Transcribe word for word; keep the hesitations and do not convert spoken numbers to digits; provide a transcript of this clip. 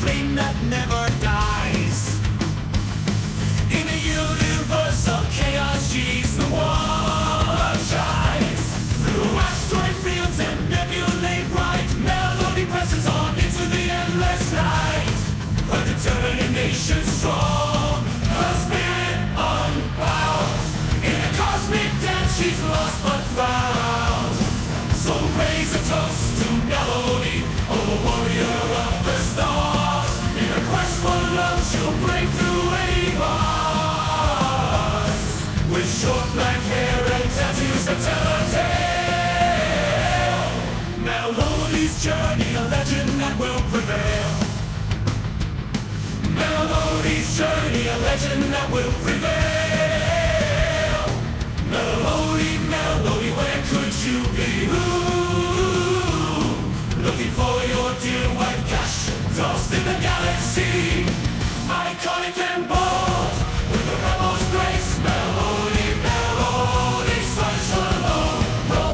flame that never dies. In a universe of chaos, she's the one shines. Through asteroid fields and nebulae bright, melody presses on into the endless night. Her determination strong, her spirit unbound. In a cosmic dance, she's lost but found. So raise a toast to Melody, oh warrior of the stars. In a quest for love, she'll break through any bars. With short black hair and tattoos that tell her tale, Melody's journey, a legend that will prevail. Melody's journey, a legend that will prevail. Melody